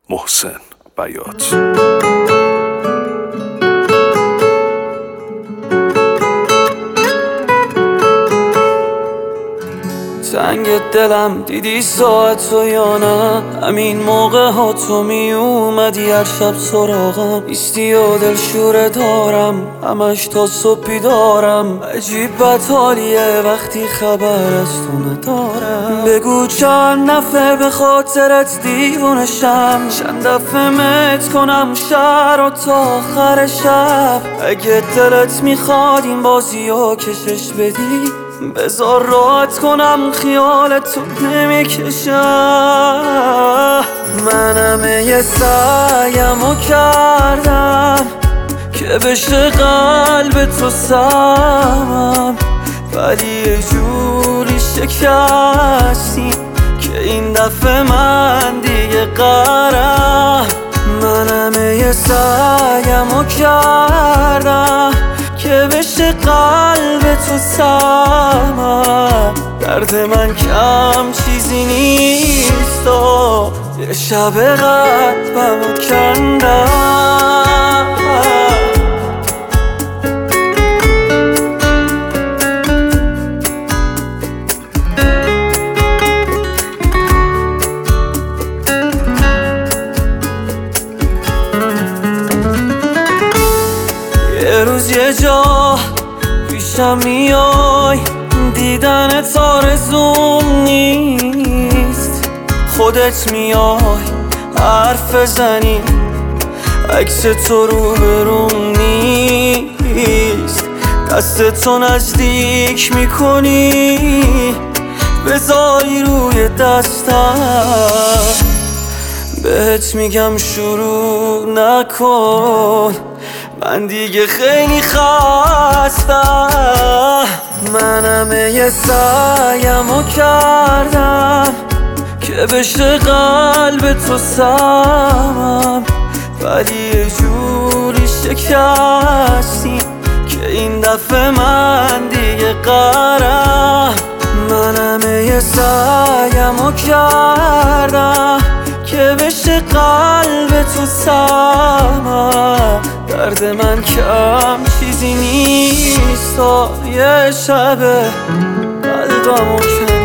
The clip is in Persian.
محسن بیات. تنگ دلم دیدی ساعتو یا نه؟ همین موقع ها تو می اومدی هر شب سراغم، ایستی و دلشوره دارم همش تا صبح بیدارم. عجیب بدحالیه وقتی خبر از تو ندارم. بگو چند نفر به خاطرت دیوونشم، چند دفعه مت کنم شهر و تا آخر شب. اگه دلت میخواد این بازی رو کشش بدی، بذار راحت کنم خیال تو نمیکشم. من همه یه سعیمو کردم که بشه قلب تو سمم، ولی یه جوری شکستی که این دفعه من دیگه قرم. من همه یه سعیمو کردم که بشه قلب تو سمم، درد من کم چیزی نیست و یه شب قلبمو کندم. یه روز یه جا پیشم میای، دیدنت آرزوم نیست. خودت میای حرف بزنی، عکس تو رو بروم نیست. دستتو نزدیک میکنی بذاری روی دستم، بهت میگم شروع نکن من دیگه خیلی خستم. من همه یه سعیمو کردم که بشه قلب تو سمم، ولی یه جوری شکستی که این دفعه من دیگه قرم. من همه یه سعیمو کردم که بشه قلب تو سمم، درد من کم چیزی نیست تا یه شب قلبمو